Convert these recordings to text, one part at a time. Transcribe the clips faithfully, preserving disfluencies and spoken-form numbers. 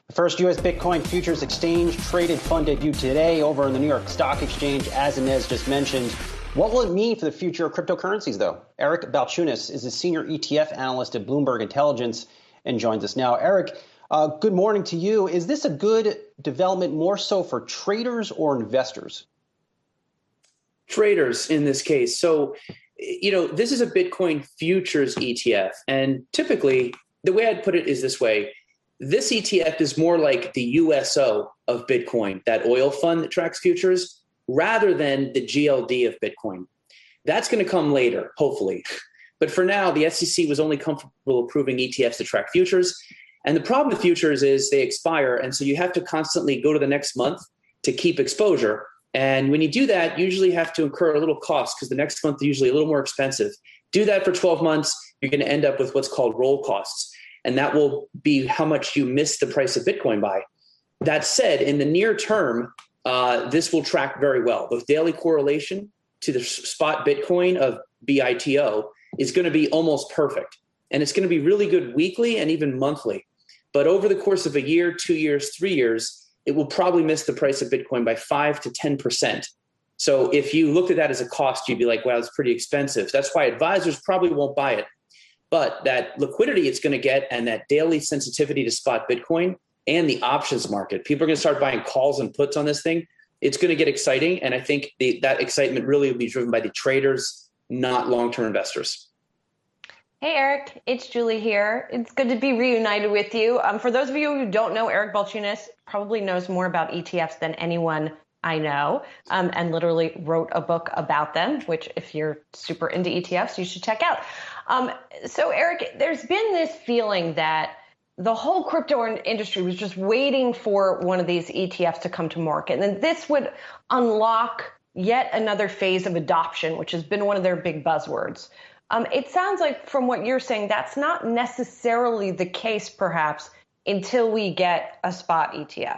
The first U S Bitcoin futures exchange traded fund debuted today over in the New York Stock Exchange, as Inez just mentioned. What will it mean for the future of cryptocurrencies, though? Eric Balchunas is a senior E T F analyst at Bloomberg Intelligence and joins us now. Eric, uh, good morning to you. Is this a good development more so for traders or investors? Traders in this case. So, you know, this is a Bitcoin futures E T F. And typically, the way I'd put it is this way. This E T F is more like the U S O of Bitcoin, that oil fund that tracks futures, rather than the G L D of Bitcoin. That's going to come later, hopefully. But for now, the S E C was only comfortable approving E T Fs to track futures. And the problem with futures is they expire. And so you have to constantly go to the next month to keep exposure. And when you do that, you usually have to incur a little cost because the next month is usually a little more expensive. Do that for twelve months, you're going to end up with what's called roll costs. And that will be how much you miss the price of Bitcoin by. That said, in the near term, uh, this will track very well. The daily correlation to the spot Bitcoin of B I T O is going to be almost perfect. And it's going to be really good weekly and even monthly. But over the course of a year, two years, three years, it will probably miss the price of Bitcoin by five to ten percent. So if you looked at that as a cost, you'd be like, wow, it's pretty expensive. That's why advisors probably won't buy it. But that liquidity it's going to get and that daily sensitivity to spot Bitcoin and the options market, people are going to start buying calls and puts on this thing. It's going to get exciting. And I think the, that excitement really will be driven by the traders, not long-term investors. Hey, Eric, it's Julie here. It's good to be reunited with you. Um, for those of you who don't know, Eric Balchunas probably knows more about E T Fs than anyone I know, um, and literally wrote a book about them, which if you're super into E T Fs, you should check out. Um, so, Eric, there's been this feeling that the whole crypto industry was just waiting for one of these E T Fs to come to market. And then this would unlock yet another phase of adoption, which has been one of their big buzzwords. Um, it sounds like from what you're saying, that's not necessarily the case, perhaps, until we get a spot E T F.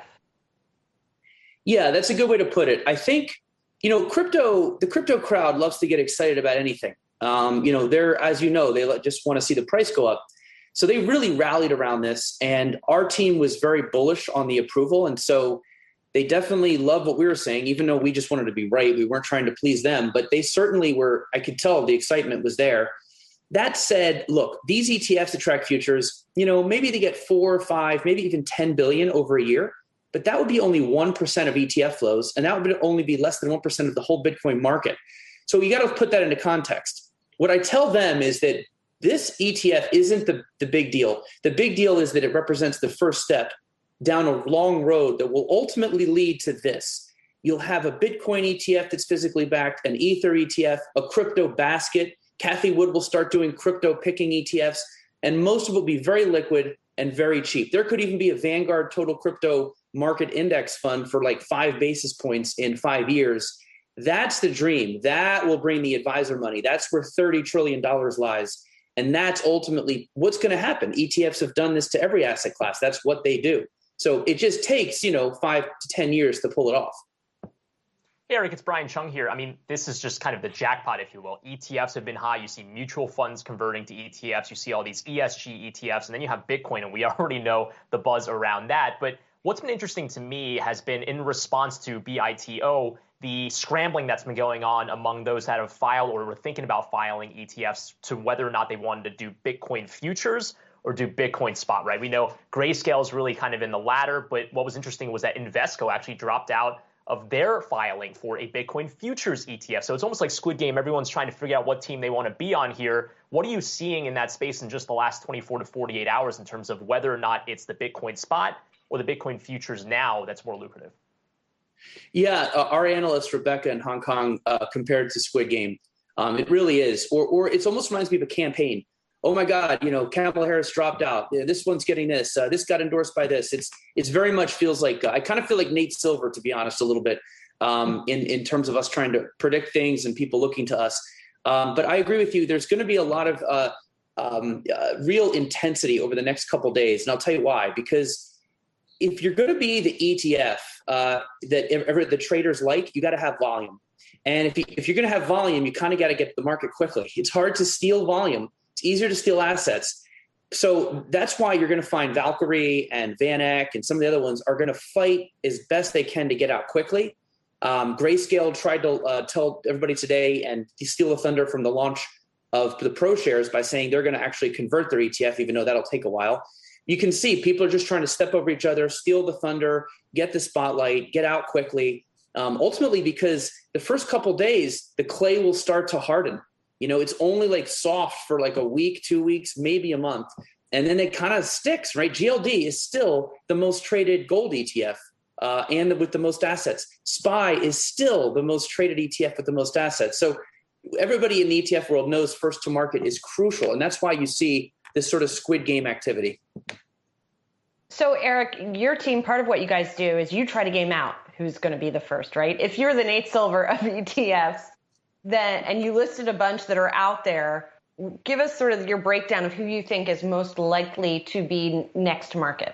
Yeah, that's a good way to put it. I think, you know, crypto, the crypto crowd loves to get excited about anything. Um, you know, they're, as you know, they just want to see the price go up. So they really rallied around this. And our team was very bullish on the approval. And so they definitely loved what we were saying, even though we just wanted to be right. We weren't trying to please them, but they certainly were. I could tell the excitement was there. That said, look, these E T Fs that track futures, you know, maybe they get four or five, maybe even ten billion over a year. But that would be only one percent of E T F flows, and that would only be less than one percent of the whole Bitcoin market. So you got to put that into context. What I tell them is that this E T F isn't the, the big deal. The big deal is that it represents the first step down a long road that will ultimately lead to this. You'll have a Bitcoin E T F that's physically backed, an Ether E T F, a crypto basket. Cathie Wood will start doing crypto picking E T Fs, and most of it will be very liquid and very cheap. There could even be a Vanguard Total Crypto Market Index fund for like five basis points in five years. That's the dream. That will bring the advisor money. That's where thirty trillion dollars lies. And that's ultimately what's going to happen. E T Fs have done this to every asset class. That's what they do. So it just takes, you know, five to ten years to pull it off. Hey, Eric, it's Brian Chung here. I mean, this is just kind of the jackpot, if you will. E T Fs have been high. You see mutual funds converting to E T Fs. You see all these E S G E T Fs. And then you have Bitcoin, and we already know the buzz around that. But what's been interesting to me has been in response to B I T O, the scrambling that's been going on among those that have filed or were thinking about filing E T Fs to whether or not they wanted to do Bitcoin futures or do Bitcoin spot, right? We know Grayscale is really kind of in the latter, but what was interesting was that Invesco actually dropped out of their filing for a Bitcoin futures E T F. So it's almost like Squid Game. Everyone's trying to figure out what team they want to be on here. What are you seeing in that space in just the last twenty-four to forty-eight hours in terms of whether or not it's the Bitcoin spot or the Bitcoin futures now that's more lucrative? Yeah, uh, our analyst, Rebecca in Hong Kong, uh, compared to Squid Game. Um, it really is. Or, or it almost reminds me of a campaign. Oh, my God, you know, Kamala Harris dropped out. Yeah, this one's getting this. Uh, this got endorsed by this. It's it's very much feels like uh, I kind of feel like Nate Silver, to be honest, a little bit um, in, in terms of us trying to predict things and people looking to us. Um, but I agree with you. There's going to be a lot of uh, um, uh, real intensity over the next couple of days. And I'll tell you why. Because if you're going to be the E T F uh, that ever the traders like, you got to have volume. And if, you, if you're going to have volume, you kind of got to get to the market quickly. It's hard to steal volume. It's easier to steal assets. So that's why you're going to find Valkyrie and Van Eck and some of the other ones are going to fight as best they can to get out quickly. Um, Grayscale tried to uh, tell everybody today and steal the thunder from the launch of the ProShares by saying they're going to actually convert their E T F, even though that'll take a while. You can see people are just trying to step over each other, steal the thunder, get the spotlight, get out quickly. Um, ultimately, because the first couple days, the clay will start to harden. You know, it's only like soft for like a week, two weeks, maybe a month. And then it kind of sticks, right? G L D is still the most traded gold E T F uh, and with the most assets. S P Y is still the most traded E T F with the most assets. So everybody in the E T F world knows first to market is crucial. And that's why you see this sort of squid game activity. So Eric, your team, part of what you guys do is you try to game out who's going to be the first, right? If you're the Nate Silver of E T Fs, then, and you listed a bunch that are out there, give us sort of your breakdown of who you think is most likely to be next to market.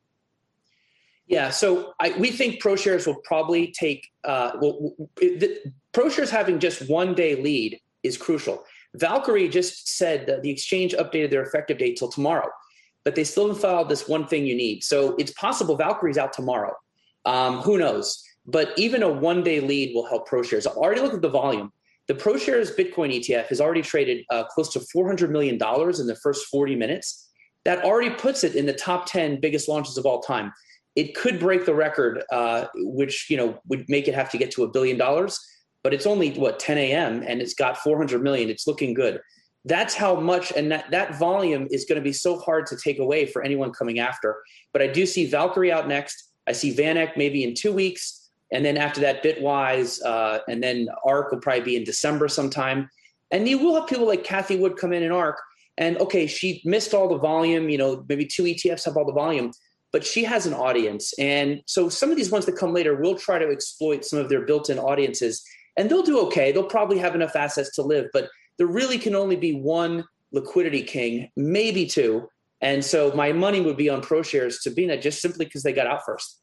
Yeah, so I, we think ProShares will probably take, uh, well, the, ProShares having just one day lead is crucial. Valkyrie just said that the exchange updated their effective date till tomorrow, but they still haven't filed this one thing you need. So it's possible Valkyrie's out tomorrow. Um, who knows? But even a one-day lead will help ProShares. Already look at the volume. The ProShares Bitcoin E T F has already traded uh, close to four hundred million dollars in the first forty minutes. That already puts it in the top ten biggest launches of all time. It could break the record, uh, which you know would make it have to get to a billion dollars. But it's only, what, ten a.m. and it's got four hundred million. It's looking good. That's how much, and that, that volume is going to be so hard to take away for anyone coming after. But I do see Valkyrie out next. I see Van Eck maybe in two weeks. And then after that, Bitwise, uh, and then ARK will probably be in December sometime. And you will have people like Cathie Wood come in in ARK. And, okay, she missed all the volume. You know, maybe two E T Fs have all the volume. But she has an audience. And so some of these ones that come later will try to exploit some of their built-in audiences. And they'll do okay. They'll probably have enough assets to live. But there really can only be one liquidity king, maybe two. And so my money would be on ProShares to be in it just simply because they got out first.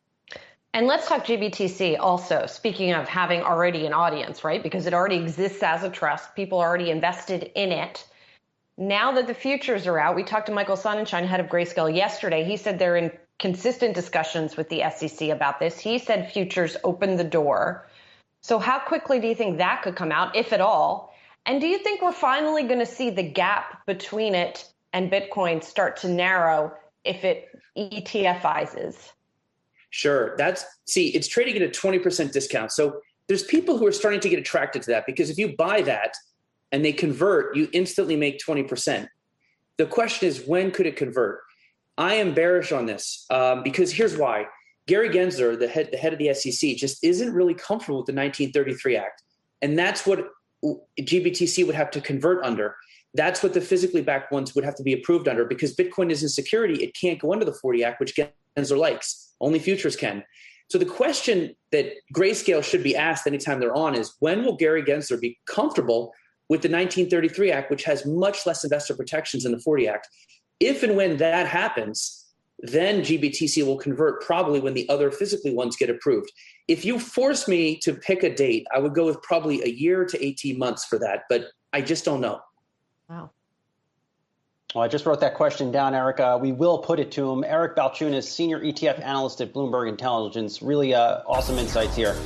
And let's talk G B T C also, speaking of having already an audience, right? Because it already exists as a trust. People are already invested in it. Now that the futures are out, we talked to Michael Sonnenschein, head of Grayscale, yesterday. He said they're in consistent discussions with the S E C about this. He said futures opened the door. So how quickly do you think that could come out, if at all? And do you think we're finally going to see the gap between it and Bitcoin start to narrow if it E T F-izes? Sure. That's see, it's trading at a twenty percent discount. So there's people who are starting to get attracted to that because if you buy that and they convert, you instantly make twenty percent. The question is, when could it convert? I am bearish on this um, because here's why. Gary Gensler, the head, the head of the S E C, just isn't really comfortable with the nineteen thirty-three Act. And that's what G B T C would have to convert under. That's what the physically backed ones would have to be approved under because Bitcoin isn't security. It can't go under the forty Act, which Gensler likes. Only futures can. So the question that Grayscale should be asked anytime they're on is, when will Gary Gensler be comfortable with the nineteen thirty-three Act, which has much less investor protections than the forty Act? If and when that happens, then G B T C will convert probably when the other physically ones get approved. If you force me to pick a date, I would go with probably a year to eighteen months for that, but I just don't know. Wow. Well, I just wrote that question down, Eric. Uh, we will put it to him. Eric Balchunas, Senior E T F Analyst at Bloomberg Intelligence. Really uh, awesome insights here.